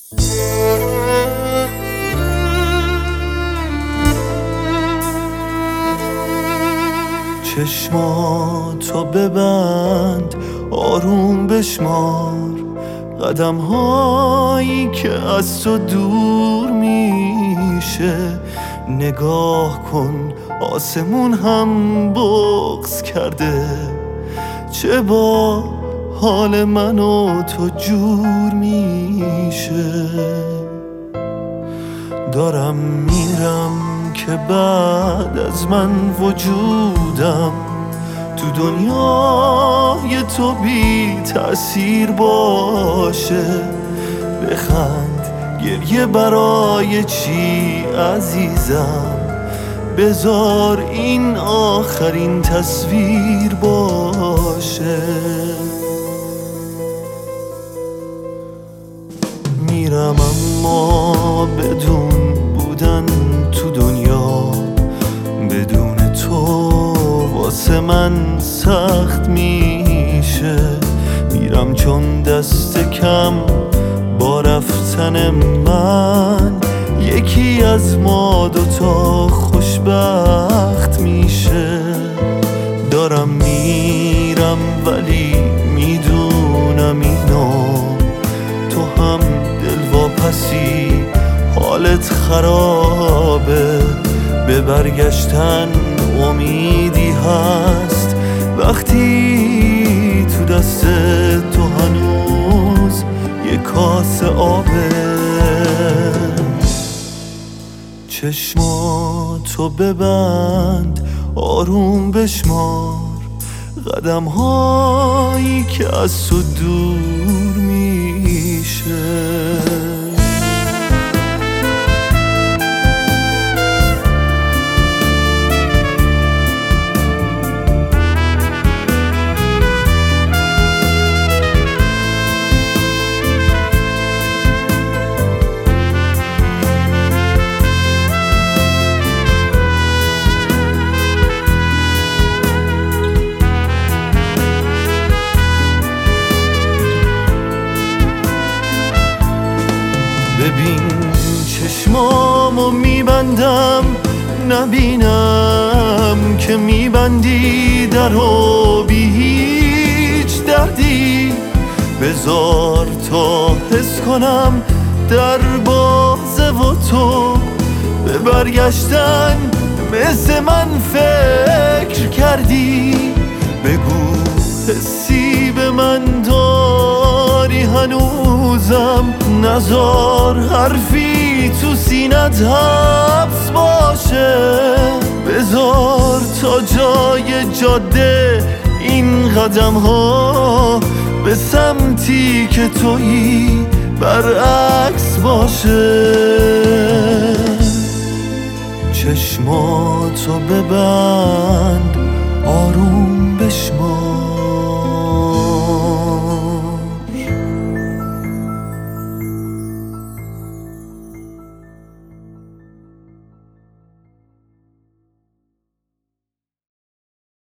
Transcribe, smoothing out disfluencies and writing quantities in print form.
چشماتو ببند، آروم بشمار قدم هایی که از تو دور میشه. نگاه کن آسمون هم بغض کرده، چه با حال من و تو جور میشه. دارم میرم که بعد از من وجودم تو دنیای تو بی تأثیر باشه. بخند، گریه برای چی عزیزم؟ بذار این آخرین تصویر باشه. میرم اما بدون بودن تو دنیا، بدون تو واسه من سخت میشه. میرم چون دست کم با رفتن من یکی از ما دوتا خوشبخت میشه. دارم میرم ولی میدونم اینو تو هم دلواپسی، حالت خرابه. به برگشتن امیدی هست وقتی تو دست تو هنوز یه کاسه آبه. چشماتو ببند، آروم بشمار قدم هایی که از تو دور میشه. ببین چشمامو میبندم، نبینم که میبندی درو بی هیچ دردی. بذار تا حس کنم در بازه و تو به برگشتن مثل من فکر کردی. بگو حسی به من داری هنوزم، نذار حرفی تو سینت حبس باشه. بذار تا جای جاده این قدم ها به سمتی که تویی برعکس باشه. چشماتو ببند، آروم بشمار